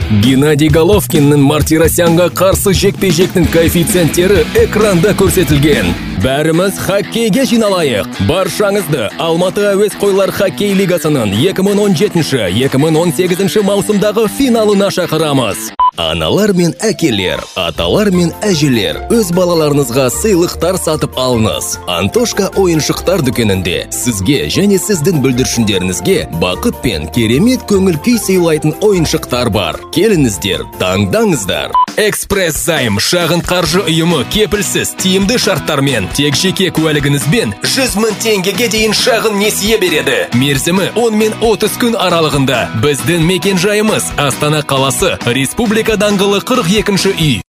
Геннадий Головкиннің Мартиросянға қарсы жекпе-жектің коэффициенттері экранда көрсетілген. Бәріміз хоккейге жиналайық. Баршаңызды Алматы әуес қойлар хоккей лигасының 2017-2018 маусымдағы финалына шақырамыз. Аналар мен әкелер, аталар мен әжелер, өз балаларыңызға сыйлықтар сатып алыңыз. Антошка ойыншықтар дүкенінде сізге және сіздің бүлдіршіндеріңізге бақыт пен керемет көңіл күй сыйлайтын ойыншықтар бар. Келіңіздер, таңдаңыздар. Экспресс займ шағын қаржы ұйымы кепілсіз тиімді шарттармен тек жеке куәлігіңізбен 100 000 теңгеге дейін шағын несие береді. Мерзімі 10 мен 30 күн аралығында. Біздің мекен жайымыз Астана қаласы, Республика даңғылы 42-ші үй.